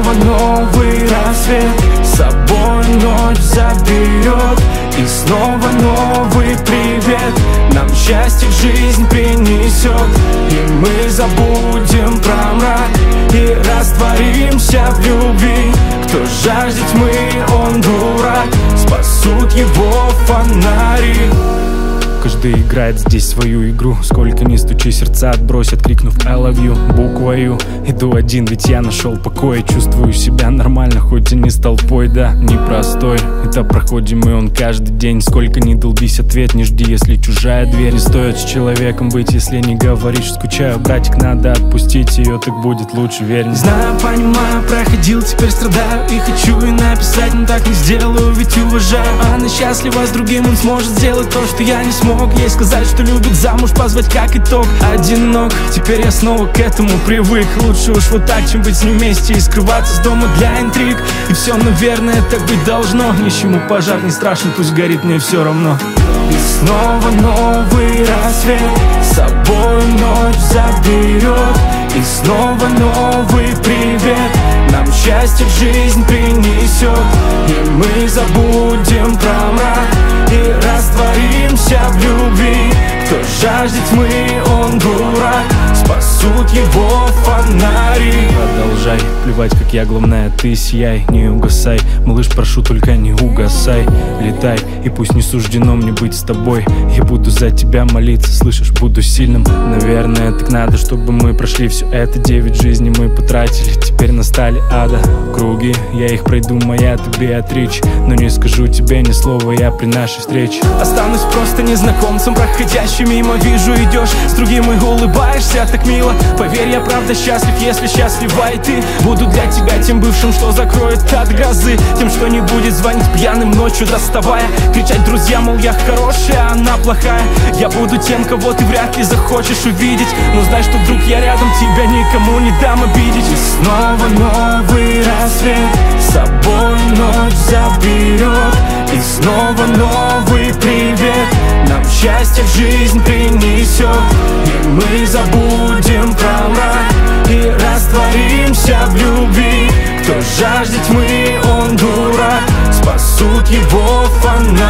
снова новый рассвет с собой ночь заберет. И снова новый привет нам счастье жизнь принесет. И мы забудем про мрак и растворимся в любви. Кто жаждет тьмы, он дурак, спасут его фонари. Каждый играет здесь свою игру. Сколько ни стучи, сердца отбросят, крикнув I love you буквою. Иду один, ведь я нашел покой. Чувствую себя нормально, хоть и не с толпой. Да, непростой этап проходим, и он каждый день. Сколько ни долбись, ответ не жди, если чужая дверь. Не стоит с человеком быть, если не говоришь скучаю. Братик, надо отпустить ее, так будет лучше, верь мне. Знаю, понимаю, проходил, теперь страдаю. И хочу и написать, но так не сделаю, ведь уважаю. Она счастлива с другим, он сможет сделать то, что я не смог. Ей сказать, что любит, замуж позвать как итог. Одинок, теперь я снова к этому привык. Лучше уж вот так, чем быть с ним вместе и скрываться с дома для интриг. И все, наверное, так быть должно. Нищему пожар не страшен, пусть горит, мне все равно. И снова новый рассвет с собой ночь заберет. И снова новый привет нам счастье в жизнь принесет. И мы забудем про мрак и растворимся в любви. Кто жаждет тьмы, он дурак, спасут его фонари. Продолжай, плевать, как я, главное, ты сияй. Не угасай, малыш, прошу, только не угасай. Летай, и пусть не суждено мне быть с тобой. Я буду за тебя молиться, слышишь, буду сильным. Наверное, так надо, чтобы мы прошли все это. 9 жизней мы потратили, теперь настали ада. Круги, я их пройду, моя ты Беатрич. Но не скажу тебе ни слова я при нашей встрече. Останусь просто незнакомцем, проходящим мимо. Вижу, идешь с другим и улыбаешься так мило. Поверь, я правда счастлив, если счастлива и ты. Буду для тебя тем бывшим, что закроет от грозы. Тем, что не будет звонить пьяным ночью, доставая. Кричать друзьям, мол, я хорошая, а она плохая. Я буду тем, кого ты вряд ли захочешь увидеть. Но знай, что вдруг я рядом, тебя никому не дам обидеть. И снова новый рассвет с собой ночь заберет. И снова новый привет нам счастье в жизнь принесет. И мы забудем про мрак и растворимся в любви. Кто жаждет тьмы, он дурак, спасут его фонари.